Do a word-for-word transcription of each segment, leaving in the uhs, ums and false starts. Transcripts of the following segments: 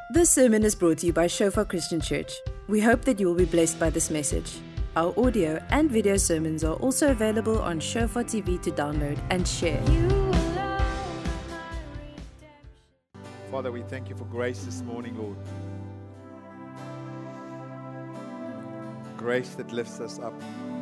This sermon is brought to you by Shofar Christian Church. We hope that you will be blessed by this message. Our audio and video sermons are also available on Shofar T V to download and share. Father, we thank you for grace this morning, Lord. Grace that lifts us up.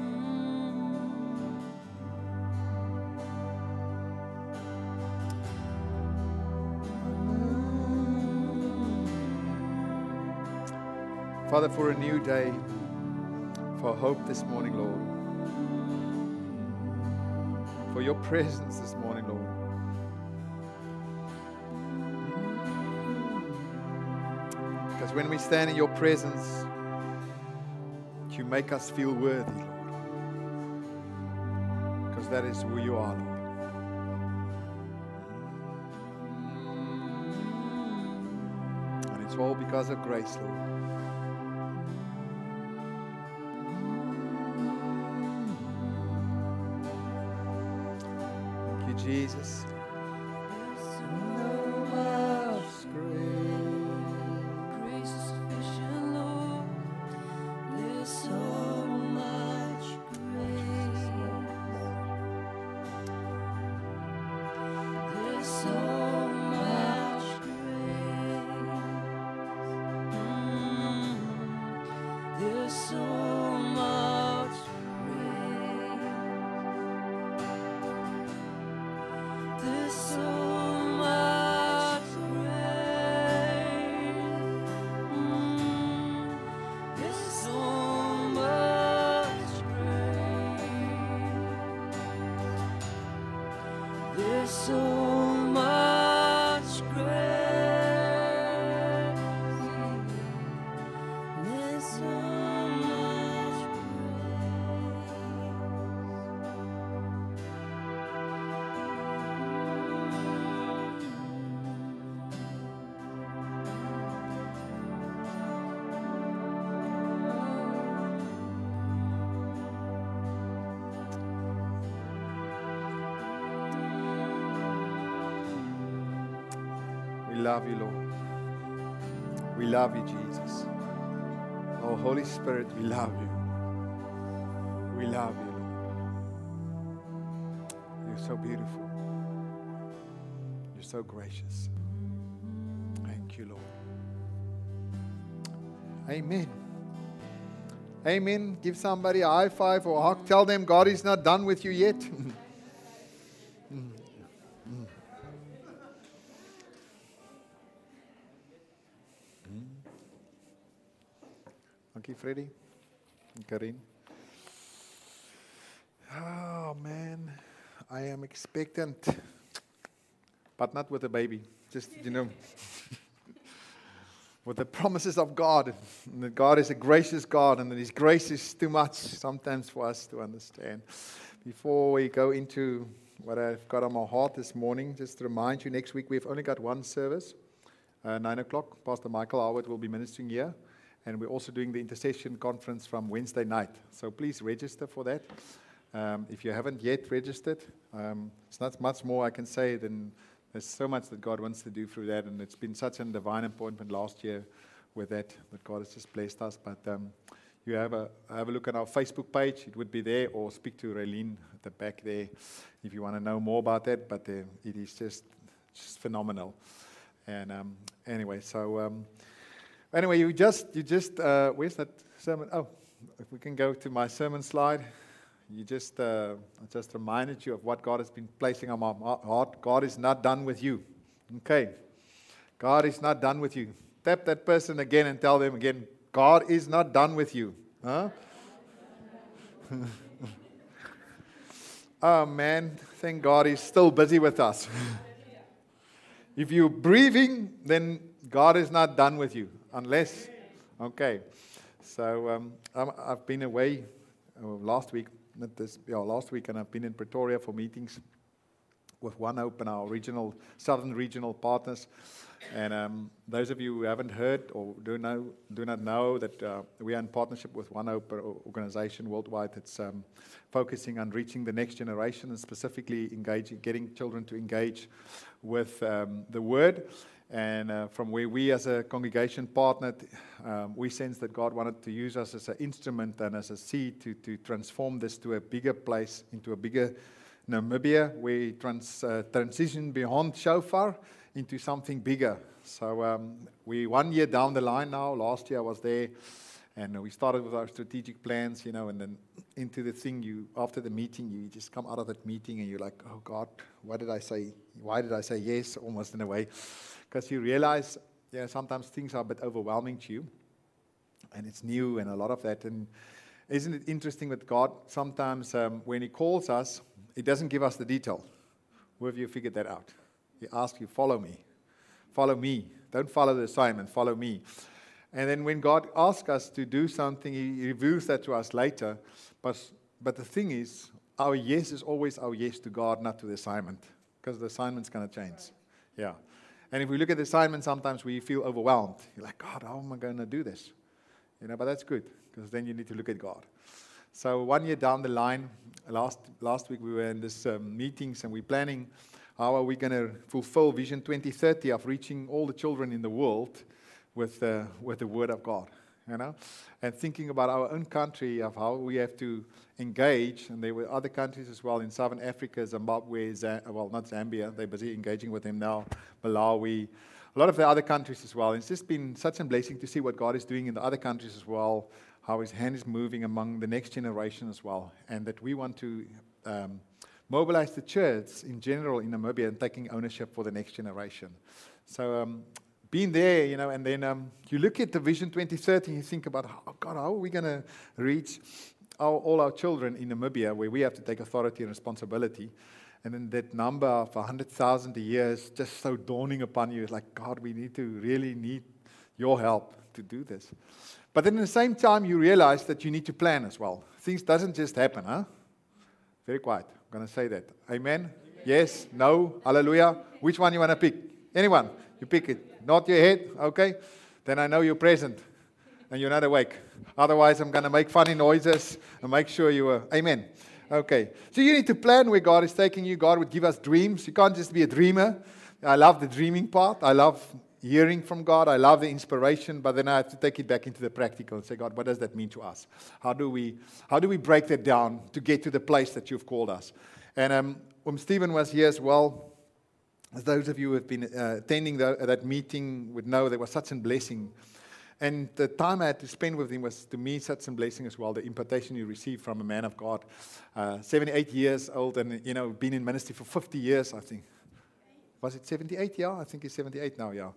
Father, for a new day, for hope this morning, Lord. For your presence this morning, Lord. Because when we stand in your presence, you make us feel worthy, Lord. Because that is who you are, Lord. And it's all because of grace, Lord. Jesus. We love you, Lord. We love you, Jesus. Oh, Holy Spirit, we love you. We love you, Lord. You're so beautiful. You're so gracious. Thank you, Lord. Amen. Amen. Give somebody a high five or a hug. Tell them God is not done with you yet. Thank you, Freddie and Karin. Oh, man. I am expectant. But not with a baby. Just, you know, with the promises of God. And that God is a gracious God. And that His grace is too much sometimes for us to understand. Before we go into what I've got on my heart this morning, just to remind you, next week we've only got one service. Uh, nine o'clock. Pastor Michael Howard will be ministering here. And we're also doing the intercession conference from Wednesday night. So please register for that. Um, if you haven't yet registered, um, it's not much more I can say than there's so much that God wants to do through that. And it's been such a divine appointment last year with that, that God has just blessed us. But um, you have a have a look at our Facebook page. It would be there, or speak to Raylene at the back there if you want to know more about that. But uh, it is just, just phenomenal. And um, anyway, so... Um, Anyway, you just, you just, uh, where's that sermon? Oh, if we can go to my sermon slide. You just, uh, I just reminded you of what God has been placing on my heart. God is not done with you. Okay. God is not done with you. Tap that person again and tell them again, God is not done with you. Huh? Oh, man. Thank God He's still busy with us. If you're breathing, then God is not done with you. Unless, okay. So um, I'm, I've been away uh, last week, not this, yeah, last week, and I've been in Pretoria for meetings with One Hope and our regional, southern regional partners. And um, those of you who haven't heard or do know, do not know that uh, we are in partnership with One Hope organization worldwide that's um, focusing on reaching the next generation and specifically engaging, getting children to engage with um, the Word. And uh, from where we as a congregation partnered, um, we sensed that God wanted to use us as an instrument and as a seed to, to transform this to a bigger place, into a bigger Namibia, where we trans, uh, transition beyond Shofar into something bigger. So um, we one year down the line now. Last year I was there, and we started with our strategic plans, you know, and then into the thing, you after the meeting, you just come out of that meeting and you're like, oh God, what did I say? Why did I say yes, almost in a way? Because you realize, yeah, sometimes things are a bit overwhelming to you, and it's new and a lot of that. And isn't it interesting that God sometimes, um, when He calls us, He doesn't give us the detail. Where have you figured that out? He asks you, follow me. Follow me. Don't follow the assignment, follow me. And then when God asks us to do something, He reveals that to us later. But, but the thing is, our yes is always our yes to God, not to the assignment. Because the assignment's going to change. Yeah. And if we look at the assignment, sometimes we feel overwhelmed. You're like, God, how am I going to do this? You know, but that's good, because then you need to look at God. So one year down the line, last last week we were in this um, meetings, and we're planning how are we going to fulfill Vision twenty thirty of reaching all the children in the world with uh, with the Word of God, you know, and thinking about our own country, of how we have to engage. And there were other countries as well in Southern Africa, Zimbabwe, Z- well, not Zambia, they're busy engaging with Him now, Malawi, a lot of the other countries as well. It's just been such a blessing to see what God is doing in the other countries as well, how His hand is moving among the next generation as well, and that we want to um, mobilize the church in general in Namibia and taking ownership for the next generation. So um, being there, you know, and then um, you look at the Vision twenty thirty and you think about, oh God, how are we going to reach our, all our children in Namibia, where we have to take authority and responsibility. And then that number of one hundred thousand a year is just so dawning upon you. It's like, God, we need to really need your help to do this. But then at the same time, you realize that you need to plan as well. Things doesn't just happen, huh? Very quiet. I'm going to say that. Amen? Amen? Yes? No? Hallelujah? Which one you want to pick? Anyone? You pick it. Nod your head. Okay? Then I know you're present and you're not awake. Otherwise, I'm going to make funny noises and make sure you are. Amen. Okay. So you need to plan where God is taking you. God would give us dreams. You can't just be a dreamer. I love the dreaming part. I love hearing from God. I love the inspiration, but then I have to take it back into the practical and say, God, what does that mean to us? How do we how do we break that down to get to the place that you've called us? And um, when Stephen was here as well, as those of you who have been uh, attending the, that meeting would know, there was such a blessing. And the time I had to spend with him was, to me, such a blessing as well, the impartation you received from a man of God. Uh, seventy-eight years old and, you know, been in ministry for fifty years, I think. Was it seventy-eight? Yeah, I think he's seventy-eight now, yeah.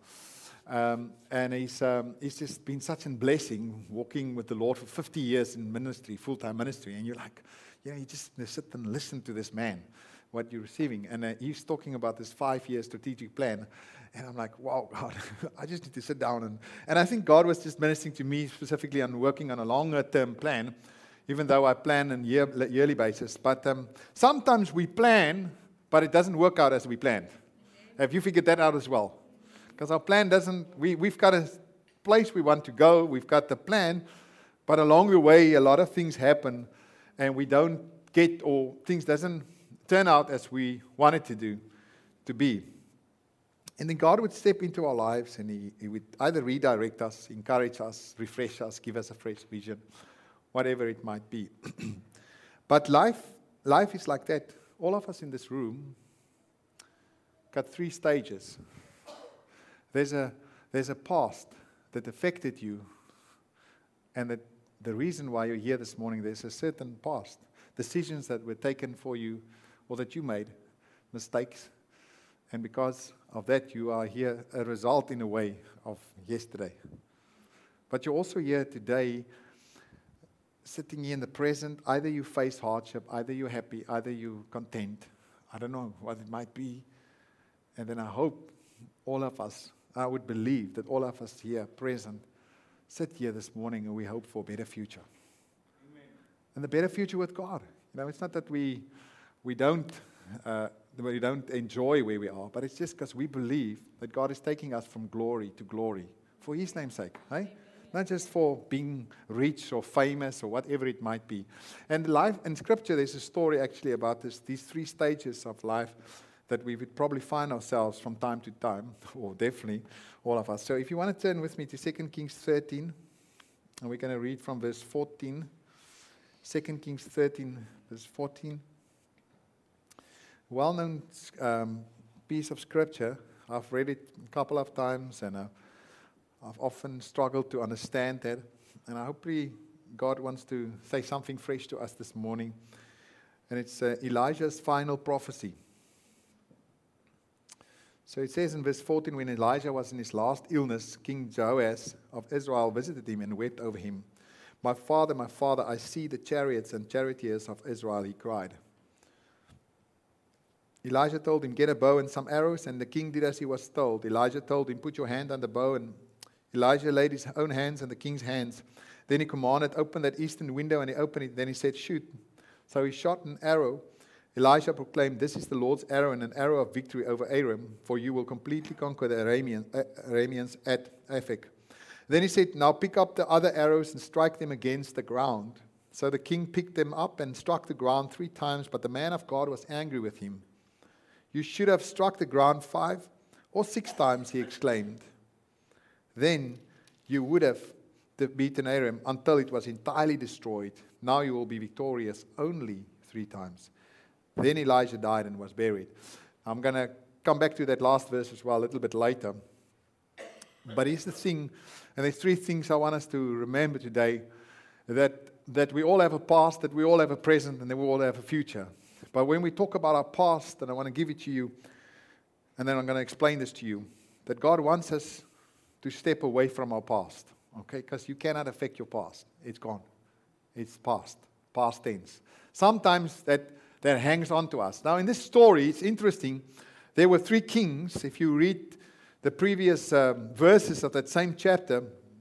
Um, and he's um, he's just been such a blessing, walking with the Lord for fifty years in ministry, full-time ministry. And you're like, you know, you just sit and listen to this man, what you're receiving. And uh, he's talking about this five-year strategic plan. And I'm like, wow, God, I just need to sit down. And, and I think God was just ministering to me specifically on working on a longer-term plan, even though I plan on year, yearly basis. But um, sometimes we plan, but it doesn't work out as we planned. Have you figured that out as well? Because our plan doesn't, we, we've got a place we want to go, we've got the plan, but along the way, a lot of things happen, and we don't get, or things doesn't turn out as we want it to do, to be. And then God would step into our lives, and He, he would either redirect us, encourage us, refresh us, give us a fresh vision, whatever it might be. But life, life is like that. All of us in this room got three stages. There's a there's a past that affected you, and that the reason why you're here this morning, there's a certain past, decisions that were taken for you, or that you made, mistakes, and because of that you are here, a result in a way of yesterday. But you're also here today, sitting here in the present. Either you face hardship, either you're happy, either you're content. I don't know what it might be. And then I hope all of us, I would believe that all of us here present, sit here this morning and we hope for a better future. Amen. And the better future with God. You know, it's not that we we don't uh, we don't enjoy where we are, but it's just because we believe that God is taking us from glory to glory for His name's sake. Hey? Not just for being rich or famous or whatever it might be. And life in Scripture, there's a story actually about this, these three stages of life. that we would probably find ourselves from time to time, or definitely all of us. So if you want to turn with me to Second Kings thirteen, and we're going to read from verse fourteen. Second Kings thirteen, verse fourteen. Well-known um, piece of scripture. I've read it a couple of times, and uh, I've often struggled to understand that. And I hope God wants to say something fresh to us this morning. And it's uh, Elijah's final prophecy. So it says in verse fourteen, when Elijah was in his last illness, King Jehoash of Israel visited him and wept over him. My father, my father, I see the chariots and charioteers of Israel, he cried. Elijah told him, get a bow and some arrows, and the king did as he was told. Elijah told him, put your hand on the bow, and Elijah laid his own hands on the king's hands. Then he commanded, open that eastern window, and he opened it. Then he said, shoot. So he shot an arrow. Elisha proclaimed, this is the Lord's arrow and an arrow of victory over Aram, for you will completely conquer the Arameans, uh, Arameans at Aphek. Then he said, now pick up the other arrows and strike them against the ground. So the king picked them up and struck the ground three times, but the man of God was angry with him. You should have struck the ground five or six times, he exclaimed. Then you would have beaten Aram until it was entirely destroyed. Now you will be victorious only three times. Then Elijah died and was buried. I'm going to come back to that last verse as well a little bit later. But here's the thing, and there's three things I want us to remember today, that, that we all have a past, that we all have a present, and that we all have a future. But when we talk about our past, and I want to give it to you, and then I'm going to explain this to you, that God wants us to step away from our past, okay? Because you cannot affect your past. It's gone. It's past, past tense. Sometimes that, that hangs on to us. Now, in this story, it's interesting. There were three kings. If you read the previous um, verses of that same chapter,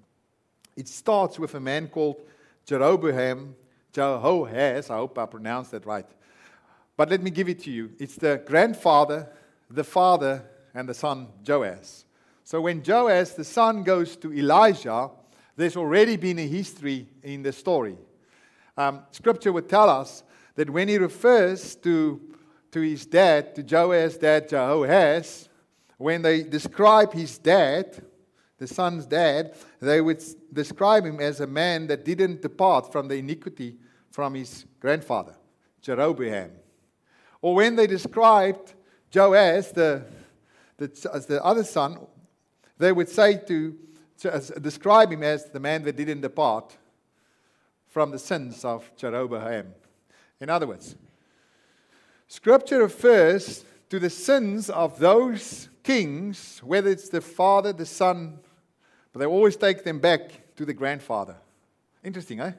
it starts with a man called Jeroboam, Jehoash. I hope I pronounced that right. But let me give it to you. It's the grandfather, the father, and the son, Joash. So when Joash, the son, goes to Elijah, there's already been a history in the story. Um, scripture would tell us that when he refers to, to his dad, to Joash's dad, Jehoash, when they describe his dad, the son's dad, they would describe him as a man that didn't depart from the iniquity from his grandfather, Jeroboam. Or when they described Joash, the, the, as the other son, they would say to, to as, describe him as the man that didn't depart from the sins of Jeroboam. In other words, Scripture refers to the sins of those kings, whether it's the father, the son, but they always take them back to the grandfather. Interesting, eh?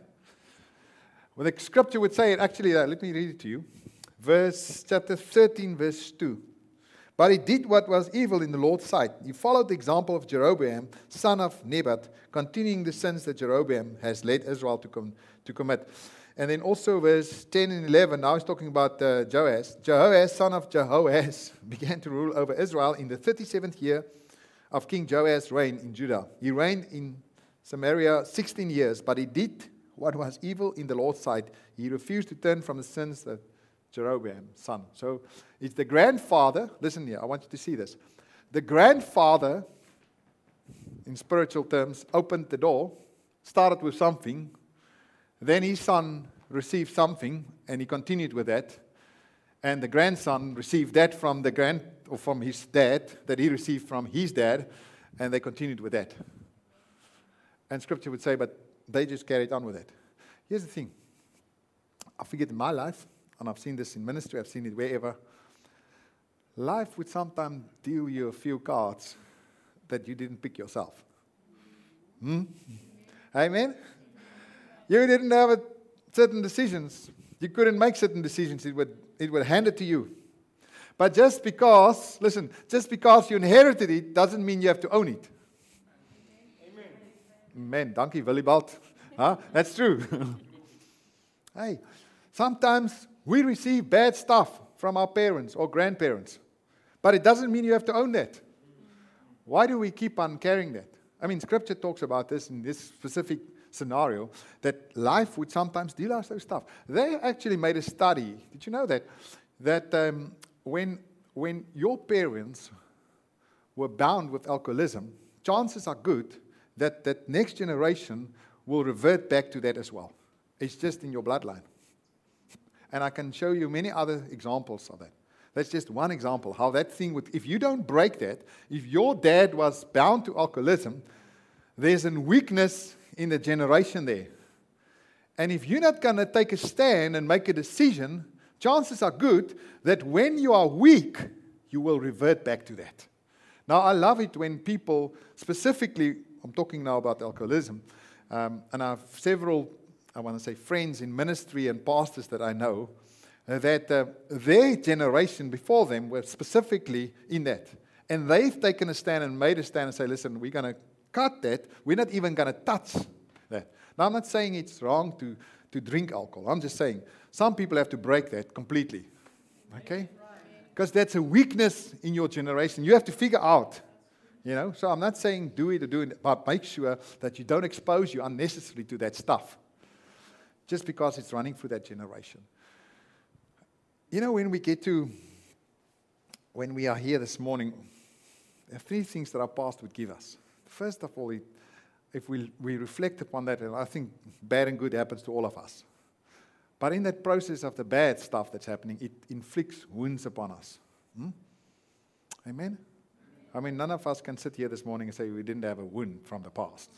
Well, the Scripture would say it, actually, uh, let me read it to you. Verse, chapter thirteen, verse two. But he did what was evil in the Lord's sight. He followed the example of Jeroboam, son of Nebat, continuing the sins that Jeroboam has led Israel to, com- to commit. And then also verse ten and eleven, now he's talking about uh, Joash. Jehoash, son of Jehoash, began to rule over Israel in the thirty-seventh year of King Joash's reign in Judah. He reigned in Samaria sixteen years, but he did what was evil in the Lord's sight. He refused to turn from the sins that Jeroboam's son. So it's the grandfather. Listen here, I want you to see this. The grandfather, in spiritual terms, opened the door, started with something. Then his son received something, and he continued with that. And the grandson received that from the grand or from his dad, that he received from his dad, and they continued with that. And Scripture would say, but they just carried on with it. Here's the thing. I forget in my life, and I've seen this in ministry, I've seen it wherever. Life would sometimes deal you a few cards that you didn't pick yourself. Hmm? Amen? You didn't have a, certain decisions. You couldn't make certain decisions. It would, it would hand it to you. But just because, listen, just because you inherited it doesn't mean you have to own it. Amen. Amen. Dankie, Willibald. Huh? That's true. Hey, sometimes we receive bad stuff from our parents or grandparents. But it doesn't mean you have to own that. Why do we keep on carrying that? I mean, Scripture talks about this in this specific scenario, that life would sometimes deal us those stuff. They actually made a study. Did you know that? That um, when when your parents were bound with alcoholism, chances are good that that next generation will revert back to that as well. It's just in your bloodline. And I can show you many other examples of that. That's just one example, how that thing would, if you don't break that, if your dad was bound to alcoholism, there's a weakness in the generation there. And if you're not going to take a stand and make a decision, chances are good that when you are weak, you will revert back to that. Now, I love it when people, specifically, I'm talking now about alcoholism, um, and I have several, I want to say, friends in ministry and pastors that I know, uh, that uh, their generation before them were specifically in that. And they've taken a stand and made a stand and say, listen, we're going to cut that. We're not even going to touch that. Now, I'm not saying it's wrong to, to drink alcohol. I'm just saying some people have to break that completely. Okay? Because that's a weakness in your generation. You have to figure out, you know. So I'm not saying do it or do it, but make sure that you don't expose you unnecessarily to that stuff. Just because it's running through that generation. You know, when we get to, when we are here this morning, there are three things that our pastor would give us. First of all, if we, we reflect upon that, and I think bad and good happens to all of us. But in that process of the bad stuff that's happening, it inflicts wounds upon us. Hmm? Amen? I mean, none of us can sit here this morning and say we didn't have a wound from the past.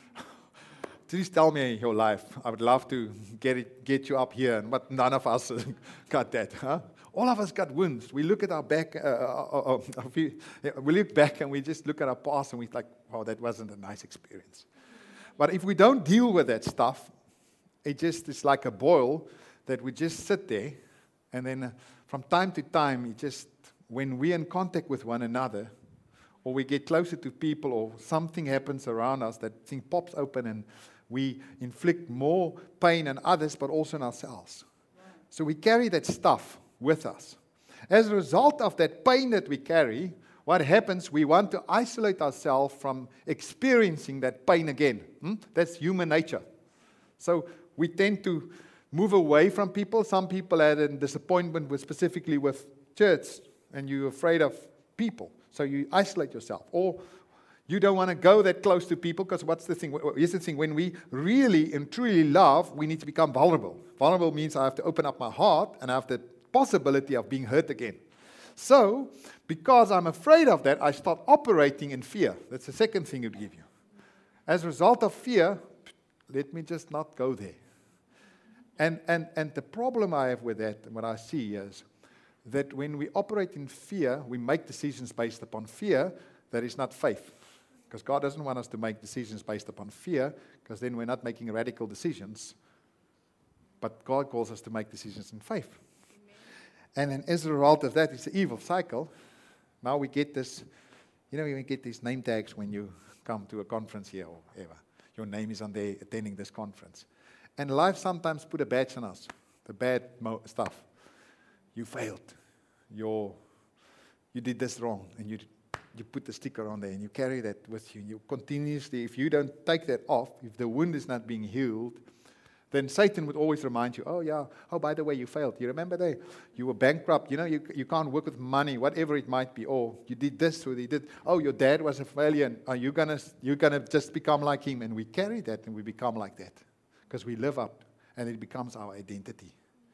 Please tell me your life. I would love to get it, get you up here, but none of us got that. Huh? All of us got wounds. We look at our back, uh, uh, uh, uh, we, we look back and we just look at our past and we're like, oh, that wasn't a nice experience. But if we don't deal with that stuff, it just is like a boil that we just sit there, and then uh, from time to time, it just, when we're in contact with one another, or we get closer to people, or something happens around us, that thing pops open and we inflict more pain on others, but also on ourselves. Right. So we carry that stuff with us. As a result of that pain that we carry, what happens, we want to isolate ourselves from experiencing that pain again. Hmm? That's human nature. So we tend to move away from people. Some people had a disappointment with, specifically with church, and you're afraid of people. So you isolate yourself. Or you don't want to go that close to people, because what's the thing? Here's the thing. When we really and truly love, we need to become vulnerable. Vulnerable means I have to open up my heart, and I have the possibility of being hurt again. So, because I'm afraid of that, I start operating in fear. That's the second thing it would give you. As a result of fear, let me just not go there. And, and, and the problem I have with that, and what I see is that when we operate in fear, we make decisions based upon fear. That is not faith. Because God doesn't want us to make decisions based upon fear, because then we're not making radical decisions. But God calls us to make decisions in faith. Amen. And then as a result of that, it's an evil cycle. Now we get this, you know, we get these name tags when you come to a conference here or whatever. Your name is on there attending this conference. And life sometimes put a badge on us, the bad mo- stuff. You failed. You're, you did this wrong. And you you put the sticker on there and you carry that with you. You continuously, if you don't take that off, if the wound is not being healed, then Satan would always remind you, oh yeah, oh by the way, you failed. You remember that? You were bankrupt. You know, you, you can't work with money, whatever it might be. Or you did this or you did, oh, your dad was a failure. And are you going to you're gonna just become like him? And we carry that and we become like that. Because we live up and it becomes our identity.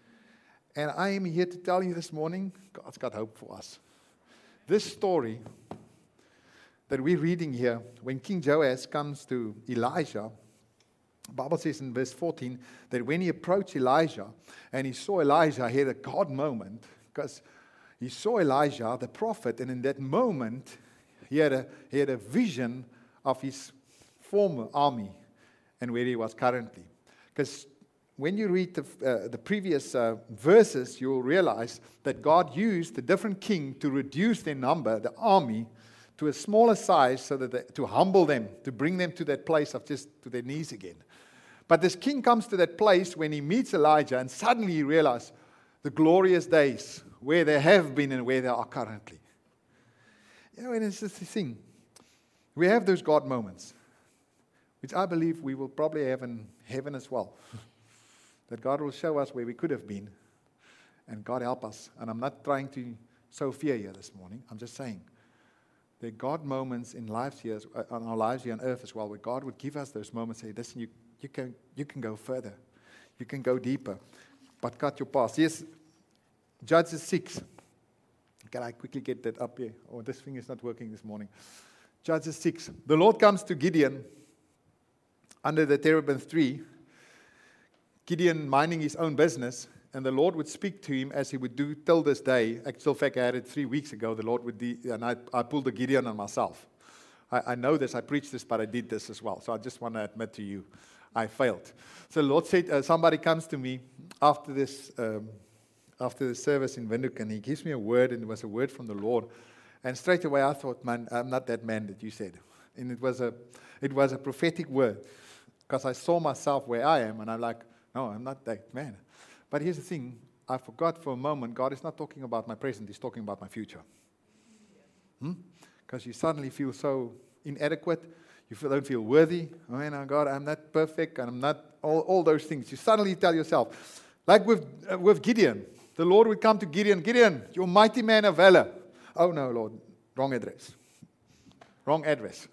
And I am here to tell you this morning, God's got hope for us. This story that we're reading here, when King Joash comes to Elijah, the Bible says in verse fourteen that when he approached Elijah and he saw Elijah, he had a God moment, because he saw Elijah, the prophet, and in that moment, he had a, he had a vision of his former army and where he was currently. Because when you read the, uh, the previous uh, verses, you'll realize that God used a different king to reduce their number, the army, to a smaller size, so that they, to humble them, to bring them to that place of just to their knees again. But this king comes to that place when he meets Elijah, and suddenly he realizes the glorious days where they have been and where they are currently. You know, and it's just the thing. We have those God moments, which I believe we will probably have in heaven as well. That God will show us where we could have been, and God help us. And I'm not trying to sow fear here this morning. I'm just saying. There are God moments in lives here, uh, on our lives here on earth as well, where God would give us those moments and say, listen, you, you, can, you can go further. You can go deeper. But cut your past. Yes, Judges six. Can I quickly get that up here? Oh, this thing is not working this morning. Judges six. The Lord comes to Gideon under the terebinth tree. Gideon minding his own business. And the Lord would speak to him as he would do till this day. Actual fact, I had it three weeks ago. The Lord would, de- and I, I pulled the Gideon on myself. I, I know this, I preached this, but I did this as well. So I just want to admit to you, I failed. So the Lord said, uh, somebody comes to me after this, um, after the service in Windhoek, and he gives me a word, and it was a word from the Lord. And straight away I thought, man, I'm not that man that you said. And it was a, it was a prophetic word, because I saw myself where I am, and I'm like, no, I'm not that man. But here's the thing, I forgot for a moment, God is not talking about my present, He's talking about my future. Because hmm? you suddenly feel so inadequate, you feel, don't feel worthy. Oh, man, God, I'm not perfect, and I'm not all, all those things. You suddenly tell yourself, like with, uh, with Gideon, the Lord would come to Gideon, Gideon, you're a mighty man of valor. Oh no, Lord, wrong address. Wrong address.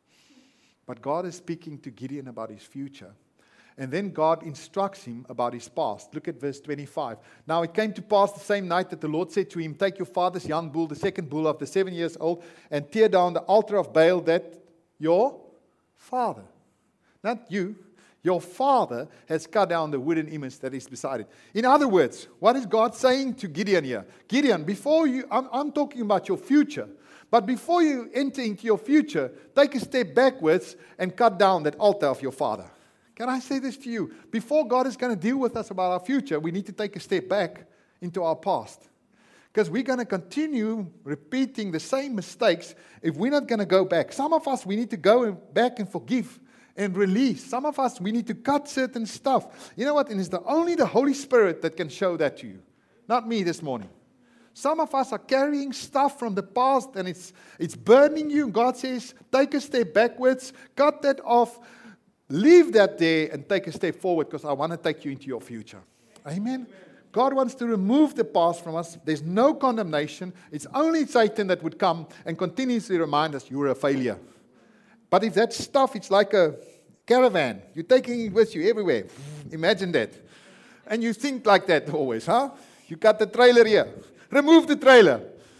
But God is speaking to Gideon about his future. And then God instructs him about his past. Look at verse twenty-five. Now it came to pass the same night that the Lord said to him, take your father's young bull, the second bull of the seven years old, and tear down the altar of Baal that your father, not you, your father has cut down the wooden image that is beside it. In other words, what is God saying to Gideon here? Gideon, before you, I'm, I'm talking about your future. But before you enter into your future, take a step backwards and cut down that altar of your father. Can I say this to you? Before God is going to deal with us about our future, we need to take a step back into our past. Because we're going to continue repeating the same mistakes if we're not going to go back. Some of us, we need to go back and forgive and release. Some of us, we need to cut certain stuff. You know what? And it's the, only the Holy Spirit that can show that to you. Not me this morning. Some of us are carrying stuff from the past and it's, it's burdening you. God says, take a step backwards, cut that off. Leave that there and take a step forward because I want to take you into your future. Amen? Amen. God wants to remove the past from us. There's no condemnation. It's only Satan that would come and continuously remind us you're a failure. But if that stuff, it's like a caravan. You're taking it with you everywhere. Imagine that. And you think like that always, huh? You got the trailer here. Remove the trailer.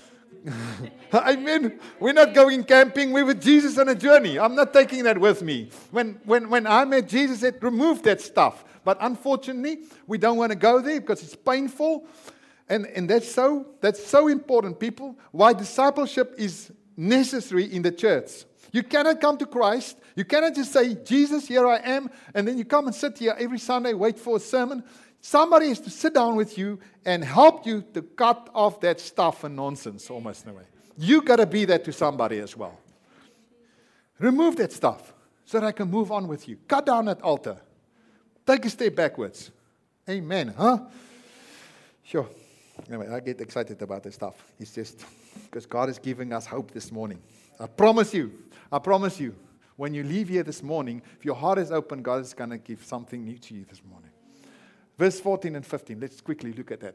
Amen. We're not going camping. We're with Jesus on a journey. I'm not taking that with me. When, when, when I met Jesus, it removed that stuff. But unfortunately, we don't want to go there because it's painful. And, and that's so that's so important, people. Why discipleship is necessary in the church. You cannot come to Christ. You cannot just say, Jesus, here I am. And then you come and sit here every Sunday, wait for a sermon. Somebody has to sit down with you and help you to cut off that stuff and nonsense, almost in a way. You got to be that to somebody as well. Remove that stuff so that I can move on with you. Cut down that altar. Take a step backwards. Amen, huh? Sure. Anyway, I get excited about this stuff. It's just because God is giving us hope this morning. I promise you, I promise you, when you leave here this morning, if your heart is open, God is going to give something new to you this morning. Verse fourteen and fifteen, let's quickly look at that.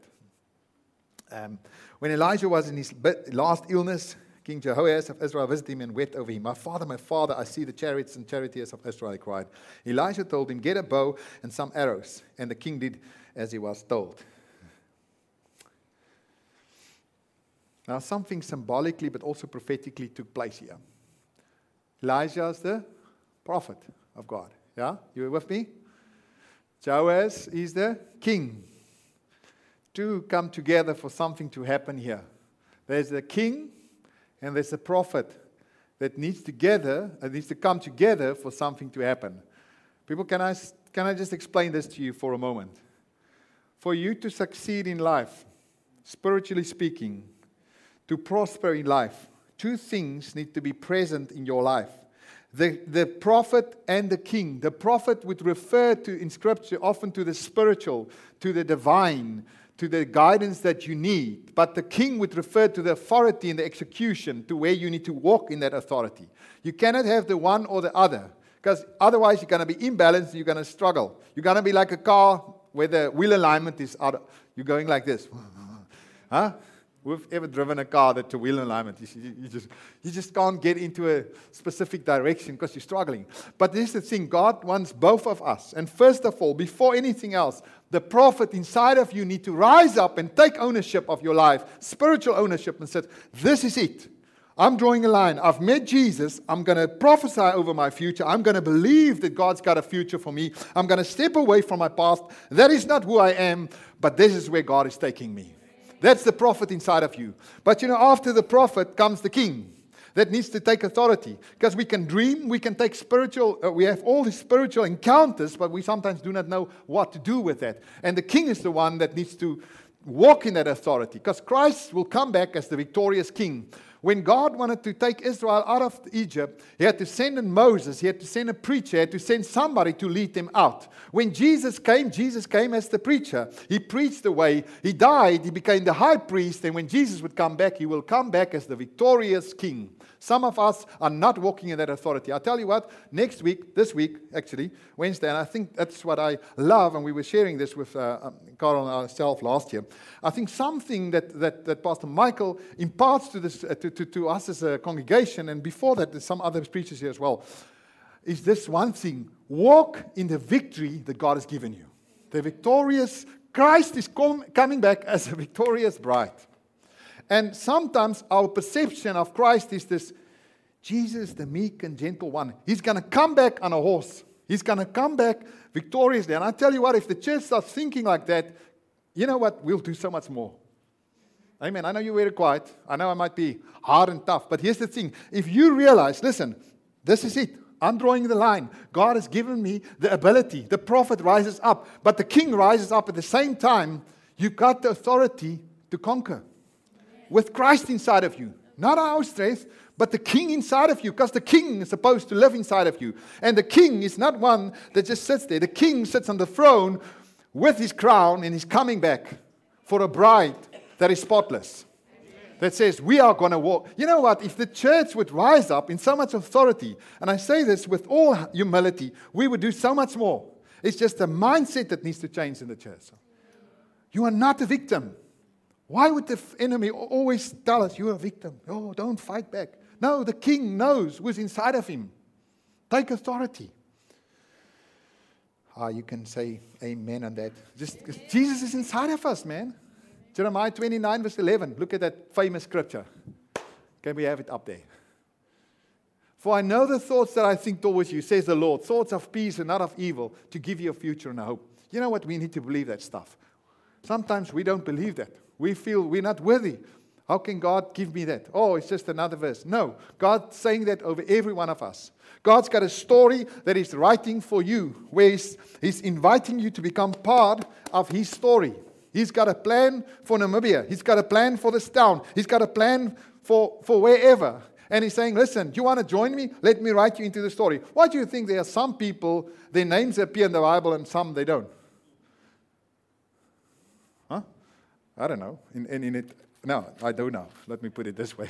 Um, when Elijah was in his last illness, King Jehoash of Israel visited him and wept over him. My father, my father, I see the chariots and charioteers of Israel, he cried. Elijah told him, get a bow and some arrows. And the king did as he was told. Now something symbolically but also prophetically took place here. Elijah is the prophet of God. Yeah? You with me? Joash is the king. Two come together for something to happen here. There's the king and there's a prophet that needs together, uh, needs to come together for something to happen. People, can I, can I just explain this to you for a moment? For you to succeed in life, spiritually speaking, to prosper in life, two things need to be present in your life. The, the prophet and the king. The prophet would refer to, in Scripture, often to the spiritual, to the divine, to the guidance that you need. But the king would refer to the authority and the execution, to where you need to walk in that authority. You cannot have the one or the other, because otherwise you're going to be imbalanced and you're going to struggle. You're going to be like a car where the wheel alignment is out. You're going like this. Huh? Who've ever driven a car that's a wheel alignment? You, you, just, you just can't get into a specific direction because you're struggling. But this is the thing. God wants both of us. And first of all, before anything else, the prophet inside of you need to rise up and take ownership of your life, spiritual ownership, and say, this is it. I'm drawing a line. I've met Jesus. I'm going to prophesy over my future. I'm going to believe that God's got a future for me. I'm going to step away from my past. That is not who I am, but this is where God is taking me. That's the prophet inside of you. But you know, after the prophet comes the king that needs to take authority. Because we can dream, we can take spiritual, uh, we have all these spiritual encounters, but we sometimes do not know what to do with that. And the king is the one that needs to walk in that authority. Because Christ will come back as the victorious king. When God wanted to take Israel out of Egypt, He had to send in Moses, He had to send a preacher, He had to send somebody to lead them out. When Jesus came, Jesus came as the preacher. He preached the way. He died. He became the high priest. And when Jesus would come back, He will come back as the victorious king. Some of us are not walking in that authority. I'll tell you what, next week, this week, actually, Wednesday, and I think that's what I love, and we were sharing this with uh, um, Carl and ourselves last year. I think something that, that, that Pastor Michael imparts to, this, uh, to, to, to us as a congregation, and before that, there's some other preachers here as well, is this one thing. Walk in the victory that God has given you. The victorious, Christ is com- coming back as a victorious bride. And sometimes our perception of Christ is this, Jesus, the meek and gentle one. He's going to come back on a horse. He's going to come back victoriously. And I tell you what, if the church starts thinking like that, you know what? We'll do so much more. Amen. I know you're very quiet. I know I might be hard and tough. But here's the thing. If you realize, listen, this is it. I'm drawing the line. God has given me the ability. The prophet rises up. But the king rises up at the same time. You've got the authority to conquer. With Christ inside of you. Not our strength, but the king inside of you. Because the king is supposed to live inside of you. And the king is not one that just sits there. The king sits on the throne with his crown and he's coming back for a bride that is spotless. That says, we are going to walk. You know what? If the church would rise up in so much authority, and I say this with all humility, we would do so much more. It's just a mindset that needs to change in the church. You are not a victim. Why would the enemy always tell us, you're a victim? Oh, don't fight back. No, the king knows who's inside of him. Take authority. Ah, you can say amen on that. Just Jesus is inside of us, man. Jeremiah twenty-nine, verse eleven. Look at that famous scripture. Can we have it up there? For I know the thoughts that I think towards you, says the Lord, thoughts of peace and not of evil, to give you a future and a hope. You know what? We need to believe that stuff. Sometimes we don't believe that. We feel we're not worthy. How can God give me that? Oh, it's just another verse. No, God's saying that over every one of us. God's got a story that He's writing for you, where He's, he's inviting you to become part of His story. He's got a plan for Namibia. He's got a plan for this town. He's got a plan for, for wherever. And He's saying, listen, do you want to join me? Let me write you into the story. Why do you think there are some people, their names appear in the Bible and some they don't? Huh? I don't know. In, in, in it, no, I don't know. Let me put it this way.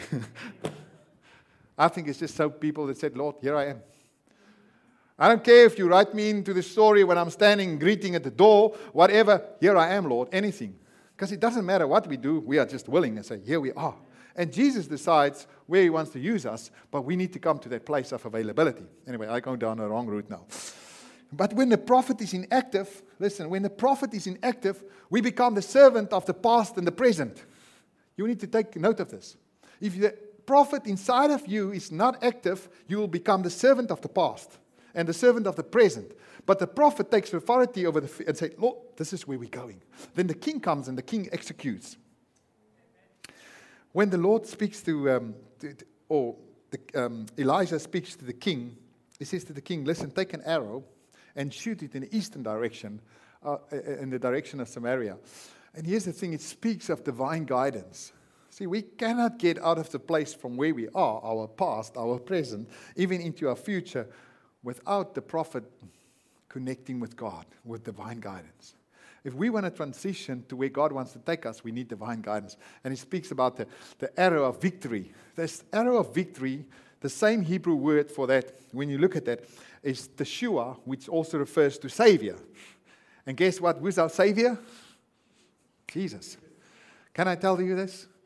I think it's just so people that said, Lord, here I am. I don't care if you write me into the story when I'm standing greeting at the door, whatever. Here I am, Lord, anything. Because it doesn't matter what we do. We are just willing and say, here we are. And Jesus decides where He wants to use us, but we need to come to that place of availability. Anyway, I go down the wrong route now. But when the prophet is inactive, listen, when the prophet is inactive, we become the servant of the past and the present. You need to take note of this. If the prophet inside of you is not active, you will become the servant of the past and the servant of the present. But the prophet takes authority over the and says, Lord, this is where we're going. Then the king comes and the king executes. When the Lord speaks to, um, to, to or the, um, Elijah speaks to the king, he says to the king, listen, take an arrow and shoot it in the eastern direction, uh, in the direction of Samaria. And here's the thing, it speaks of divine guidance. See, we cannot get out of the place from where we are, our past, our present, even into our future, without the prophet connecting with God, with divine guidance. If we want to transition to where God wants to take us, we need divine guidance. And he speaks about the, the arrow of victory. This arrow of victory, the same Hebrew word for that, when you look at that, is Teshua, which also refers to Savior. And guess what? Who's our Savior? Jesus. Can I tell you this?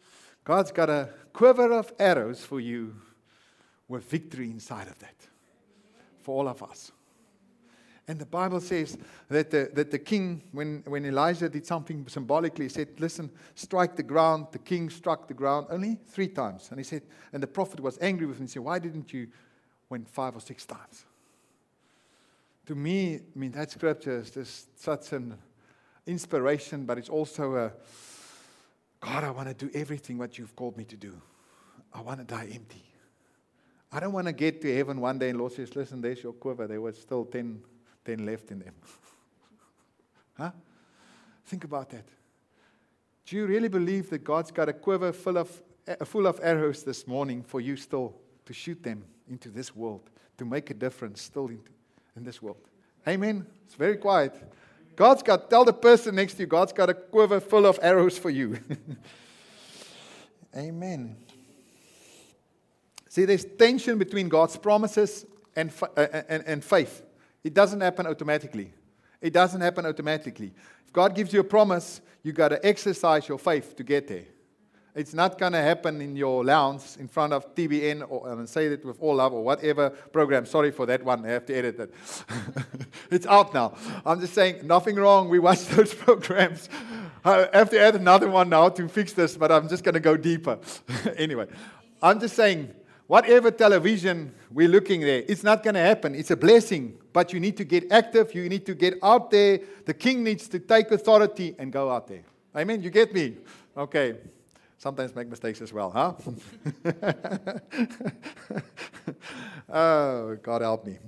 God's got a quiver of arrows for you with victory inside of that. For all of us. And the Bible says that the, that the king, when, when Elijah did something symbolically, he said, listen, strike the ground. The king struck the ground only three times. And he said, and the prophet was angry with him and said, why didn't you went five or six times? To me, I mean, that scripture is just such an inspiration, but it's also a, God, I want to do everything what you've called me to do. I want to die empty. I don't want to get to heaven one day and Lord says, listen, there's your quiver. There was still ten, ten left in them. Huh? Think about that. Do you really believe that God's got a quiver full of, uh, full of arrows this morning for you still to shoot them into this world, to make a difference still in, in this world? Amen? It's very quiet. God's got, tell the person next to you, God's got a quiver full of arrows for you. Amen. See, there's tension between God's promises and, uh, and, and faith. It doesn't happen automatically. It doesn't happen automatically. If God gives you a promise, you got to exercise your faith to get there. It's not going to happen in your lounge in front of T B N or and say that with all love or whatever program. Sorry for that one. I have to edit it. It's out now. I'm just saying, nothing wrong. We watch those programs. I have to add another one now to fix this, but I'm just going to go deeper. Anyway, I'm just saying, whatever television we're looking there, it's not going to happen. It's a blessing, but you need to get active. You need to get out there. The king needs to take authority and go out there. Amen? You get me? Okay. Sometimes make mistakes as well, huh? Oh, God help me.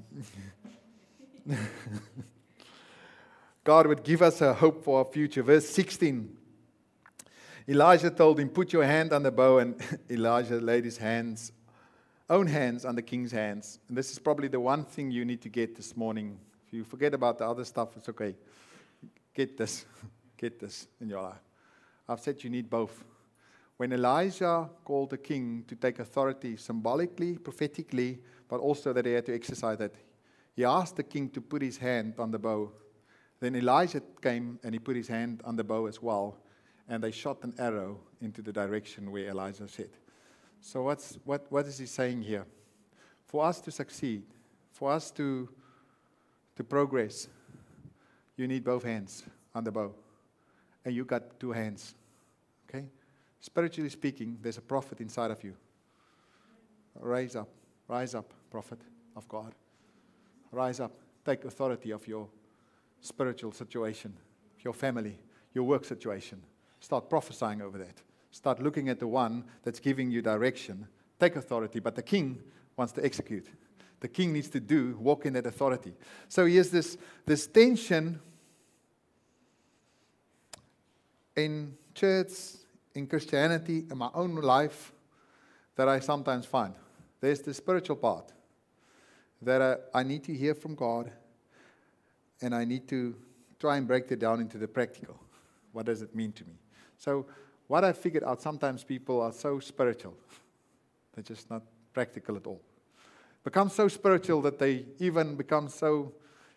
God would give us a hope for our future. Verse sixteen. Elijah told him, put your hand on the bow, and Elijah laid his hands, own hands on the king's hands. And this is probably the one thing you need to get this morning. If you forget about the other stuff, it's okay. Get this. Get this in your life. I've said you need both. When Elijah called the king to take authority symbolically, prophetically, but also that he had to exercise that, he asked the king to put his hand on the bow. Then Elijah came and he put his hand on the bow as well, and they shot an arrow into the direction where Elijah said. So what's, what, what is he saying here? For us to succeed, for us to, to progress, you need both hands on the bow. And you got two hands. Okay? Spiritually speaking, there's a prophet inside of you. Rise up. Rise up, prophet of God. Rise up. Take authority of your spiritual situation, your family, your work situation. Start prophesying over that. Start looking at the one that's giving you direction. Take authority, but the king wants to execute. The king needs to do, walk in that authority. So here's this, this tension in church, in Christianity, in my own life, that I sometimes find. There's the spiritual part that I, I need to hear from God, and I need to try and break it down into the practical. What does it mean to me? So what I figured out, sometimes people are so spiritual, they're just not practical at all. Become so spiritual that they even become so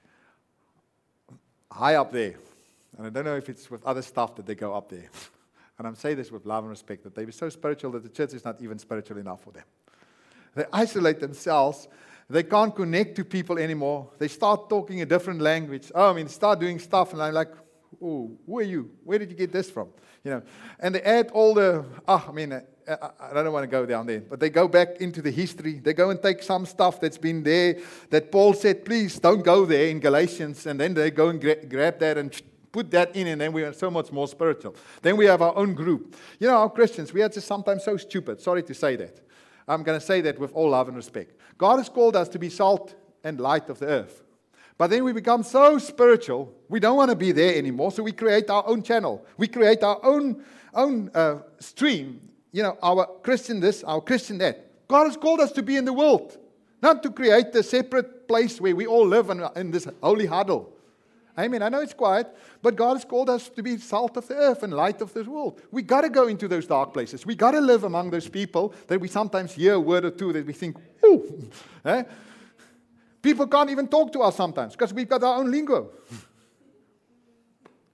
high up there. And I don't know if it's with other stuff that they go up there. And I'm saying this with love and respect, that they be so spiritual that the church is not even spiritual enough for them. They isolate themselves. They can't connect to people anymore. They start talking a different language. Oh, I mean, start doing stuff, and I'm like, oh, who are you? Where did you get this from? You know, and they add all the, ah, I mean, I, I, I don't want to go down there, but they go back into the history. They go and take some stuff that's been there that Paul said, please don't go there in Galatians, and then they go and gra- grab that and put that in, and then we are so much more spiritual. Then we have our own group. You know, our Christians, we are just sometimes so stupid. Sorry to say that. I'm going to say that with all love and respect. God has called us to be salt and light of the earth. But then we become so spiritual, we don't want to be there anymore, so we create our own channel. We create our own, own uh, stream. You know, our Christian this, our Christian that. God has called us to be in the world, not to create a separate place where we all live in, in this holy huddle. Amen. I know it's quiet, but God has called us to be salt of the earth and light of this world. We got to go into those dark places. We got to live among those people that we sometimes hear a word or two that we think, ooh. Eh? People can't even talk to us sometimes because we've got our own lingo.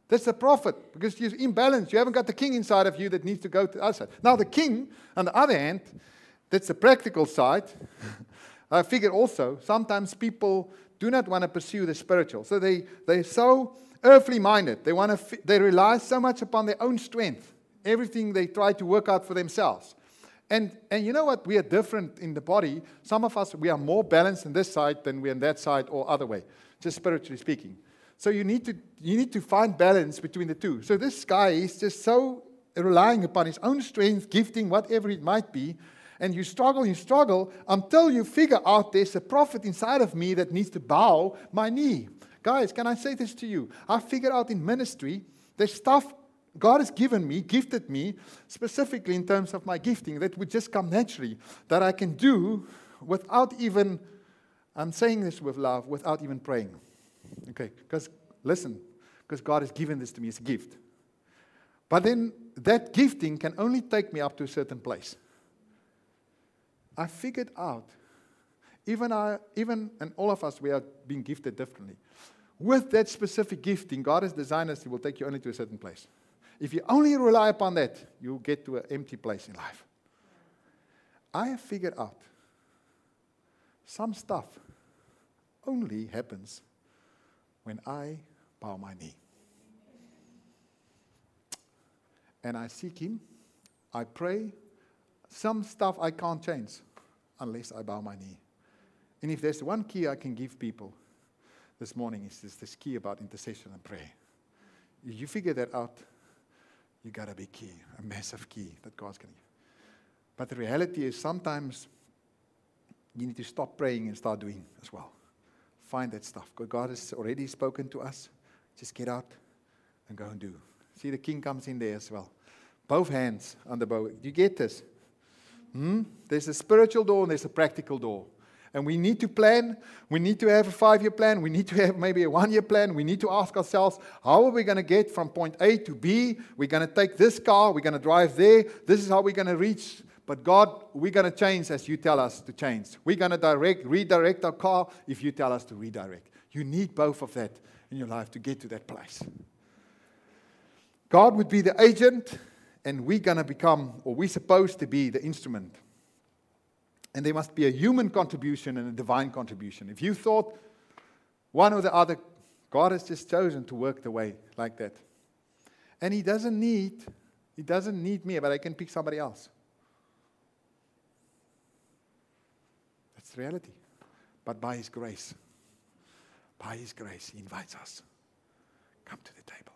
That's the prophet, because you're imbalanced. You haven't got the king inside of you that needs to go to the other side. Now the king, on the other hand, that's the practical side. I figure also, sometimes people do not want to pursue the spiritual. So they, they're so earthly minded. They want to, they rely so much upon their own strength. Everything they try to work out for themselves. And, and you know what? We are different in the body. Some of us, we are more balanced on this side than we're on that side or other way, just spiritually speaking. So you need to you need to find balance between the two. So this guy is just so relying upon his own strength, gifting, whatever it might be, and you struggle, you struggle, until you figure out there's a prophet inside of me that needs to bow my knee. Guys, can I say this to you? I figured out in ministry, there's stuff God has given me, gifted me, specifically in terms of my gifting, that would just come naturally, that I can do without even, I'm saying this with love, without even praying. Okay, because, listen, because God has given this to me as a gift. But then, that gifting can only take me up to a certain place. I figured out, even I, even, and all of us, we are being gifted differently. With that specific gifting, God has designed us, He will take you only to a certain place. If you only rely upon that, you'll get to an empty place in life. I have figured out some stuff only happens when I bow my knee. And I seek Him, I pray. Some stuff I can't change unless I bow my knee. And if there's one key I can give people this morning, is this, this key about intercession and prayer. If you figure that out, you got a big key, a massive key that God's going to give. But the reality is sometimes you need to stop praying and start doing as well. Find that stuff. Because God has already spoken to us. Just get out and go and do. See, the king comes in there as well. Both hands on the bow. You get this? Hmm? There's a spiritual door and there's a practical door. And we need to plan. We need to have a five-year plan. We need to have maybe a one-year plan. We need to ask ourselves, how are we going to get from point A to B? We're going to take this car. We're going to drive there. This is how we're going to reach. But God, we're going to change as you tell us to change. We're going to direct, redirect our car if you tell us to redirect. You need both of that in your life to get to that place. God would be the agent, and we're going to become, or we're supposed to be the instrument. And there must be a human contribution and a divine contribution. If you thought one or the other, God has just chosen to work the way like that. And He doesn't need, He doesn't need me, but I can pick somebody else. That's the reality. But by His grace, by His grace, He invites us. Come to the table.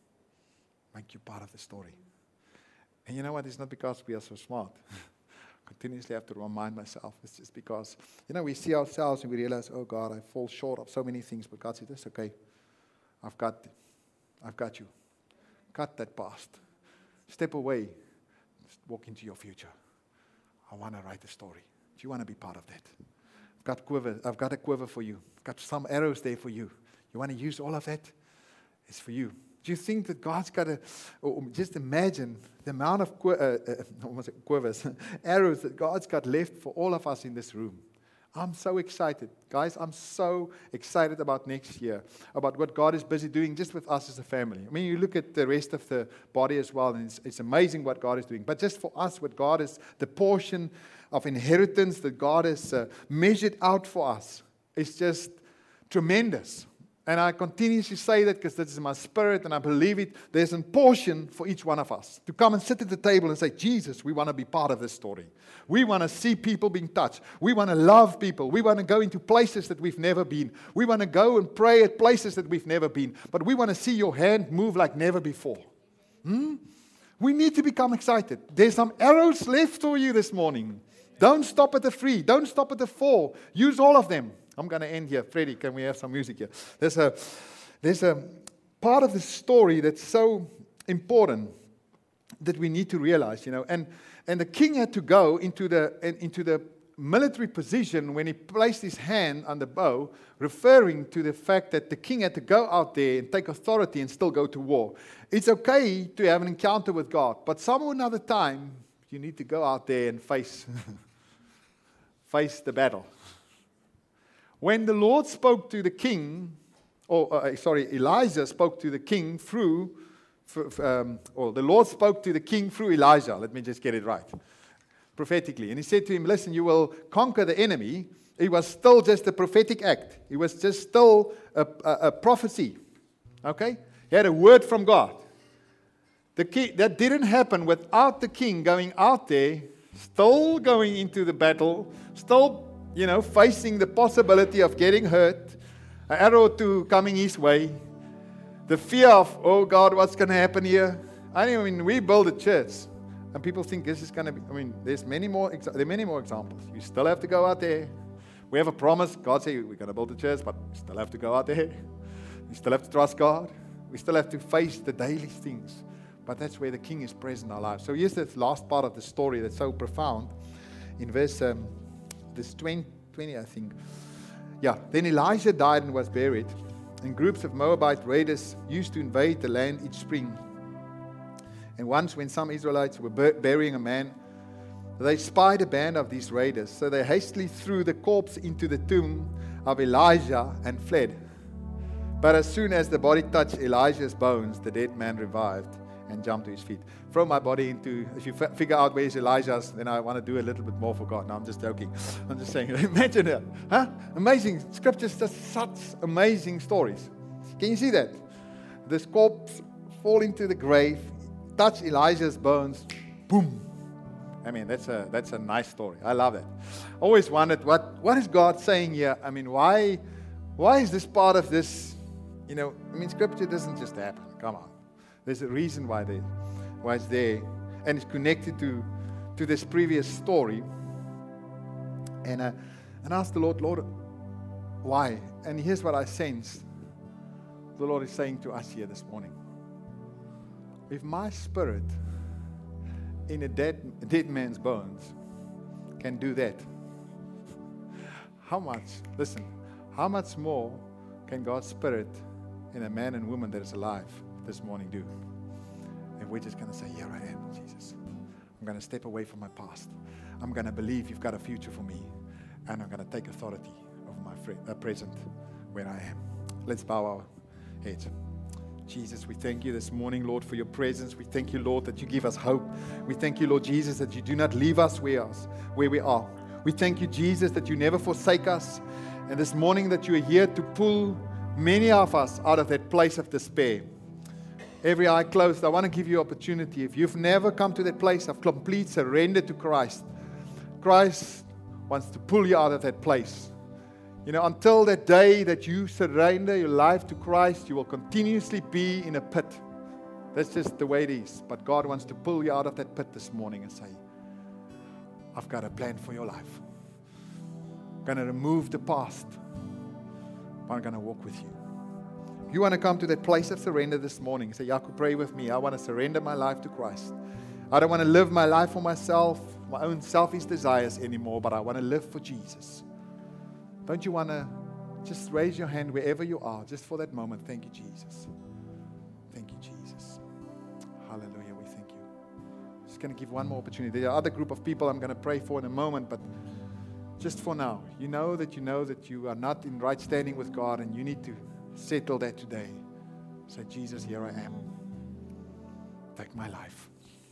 Make you part of the story. And you know what? It's not because we are so smart. Continuously have to remind myself. It's just because, you know, we see ourselves and we realize, oh God, I fall short of so many things. But God said, that's okay. I've got, I've got you. Cut that past. Step away. Walk into your future. I want to write a story. Do you want to be part of that? I've got quiver. I've got a quiver for you. I've got some arrows there for you. You want to use all of that? It's for you. Do you think that God's got to, or just imagine the amount of qu- uh, uh, almost quivers, arrows that God's got left for all of us in this room. I'm so excited. Guys, I'm so excited about next year, about what God is busy doing just with us as a family. I mean, you look at the rest of the body as well, and it's, it's amazing what God is doing. But just for us, what God is, the portion of inheritance that God has uh, measured out for us is just tremendous. And I continuously say that because this is my spirit and I believe it. There's a portion for each one of us to come and sit at the table and say, Jesus, we want to be part of this story. We want to see people being touched. We want to love people. We want to go into places that we've never been. We want to go and pray at places that we've never been. But we want to see your hand move like never before. Hmm? We need to become excited. There's some arrows left for you this morning. Don't stop at the three. Don't stop at the four. Use all of them. I'm going to end here. Freddie, can we have some music here? There's a, there's a part of the story that's so important that we need to realize, you know. And, and the king had to go into the, into the military position when he placed his hand on the bow, referring to the fact that the king had to go out there and take authority and still go to war. It's okay to have an encounter with God, but some another time, you need to go out there and face, face the battle. When the Lord spoke to the king or uh, sorry, Elijah spoke to the king through, f- um, or the Lord spoke to the king through Elijah. Let me just get it right, prophetically. And he said to him, listen, you will conquer the enemy. It was still just a prophetic act. It was just still a, a, a prophecy. Okay? He had a word from God. The king, that didn't happen without the king going out there, still going into the battle, still, you know, facing the possibility of getting hurt, an arrow or two coming his way, the fear of, oh God, what's going to happen here? I mean, we build a church, and people think this is going to be, I mean, there's many more, exa- there are many more examples. You still have to go out there. We have a promise. God said we're going to build a church, but we still have to go out there. We still have to trust God. We still have to face the daily things. But that's where the king is present in our lives. So here's the last part of the story that's so profound. In verse um, this twenty, twenty, I think. Yeah, then Elijah died and was buried. And groups of Moabite raiders used to invade the land each spring. And once when some Israelites were bur- burying a man, they spied a band of these raiders. So they hastily threw the corpse into the tomb of Elijah and fled. But as soon as the body touched Elijah's bones, the dead man revived and jumped to his feet. Throw my body into, if you f- figure out where's Elijah's, then I want to do a little bit more for God. No, I'm just joking. I'm just saying, imagine it. Huh? Amazing. Scripture's just such amazing stories. Can you see that? This corpse fall into the grave, touch Elijah's bones, boom. I mean, that's a that's a nice story. I love it. Always wondered, what, what is God saying here? I mean, why why is this part of this, you know, I mean, Scripture doesn't just happen. Come on. There's a reason why, they, why it's there. And it's connected to, to this previous story. And, uh, and I asked the Lord, Lord, why? And here's what I sensed. The Lord is saying to us here this morning. If my spirit in a dead, dead man's bones can do that, how much, listen, how much more can God's spirit in a man and woman that is alive this morning do? And we're just going to say, here I am, Jesus. I'm going to step away from my past. I'm going to believe you've got a future for me. And I'm going to take authority over my fre- uh, present where I am. Let's bow our heads. Jesus, we thank you this morning, Lord, for your presence. We thank you, Lord, that you give us hope. We thank you, Lord Jesus, that you do not leave us where, us, where we are. We thank you, Jesus, that you never forsake us. And this morning that you are here to pull many of us out of that place of despair. Every eye closed, I want to give you opportunity. If you've never come to that place of complete surrender to Christ, Christ wants to pull you out of that place. You know, until that day that you surrender your life to Christ, you will continuously be in a pit. That's just the way it is. But God wants to pull you out of that pit this morning and say, I've got a plan for your life. I'm going to remove the past. I'm going to walk with you. If you want to come to that place of surrender this morning, say, Jacob, pray with me. I want to surrender my life to Christ. I don't want to live my life for myself, my own selfish desires anymore, but I want to live for Jesus. Don't you want to just raise your hand wherever you are, just for that moment? Thank you, Jesus. Thank you, Jesus. Hallelujah, we thank you. Just going to give one more opportunity. There are other group of people I'm going to pray for in a moment, but just for now, you know that you know that you are not in right standing with God, and you need to settle that today. Say, Jesus, here I am. Take my life.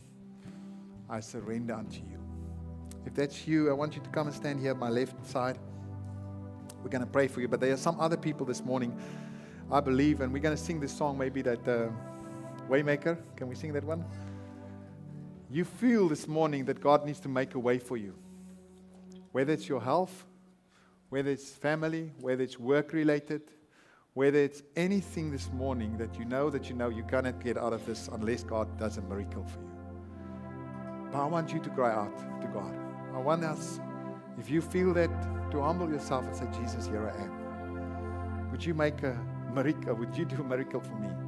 I surrender unto you. If that's you, I want you to come and stand here at my left side. We're going to pray for you. But there are some other people this morning, I believe, and we're going to sing this song, maybe that uh, Waymaker. Can we sing that one? You feel this morning that God needs to make a way for you. Whether it's your health, whether it's family, whether it's work-related, whether it's anything this morning that you know that you know you cannot get out of this unless God does a miracle for you. But I want you to cry out to God. I want us, if you feel that, to humble yourself and say, Jesus, here I am. Would you make a miracle? Would you do a miracle for me?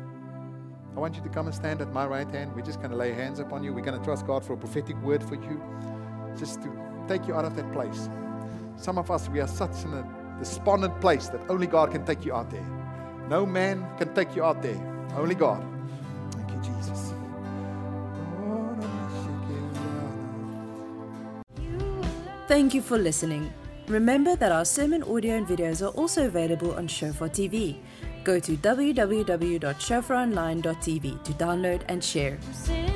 I want you to come and stand at my right hand. We're just going to lay hands upon you. We're going to trust God for a prophetic word for you, just to take you out of that place. Some of us, we are such in a despondent place that only God can take you out there. No man can take you out there. Only God. Thank you, Jesus. Thank you for listening. Remember that our sermon audio and videos are also available on Shofar T V. Go to w w w dot shofar online dot t v to download and share.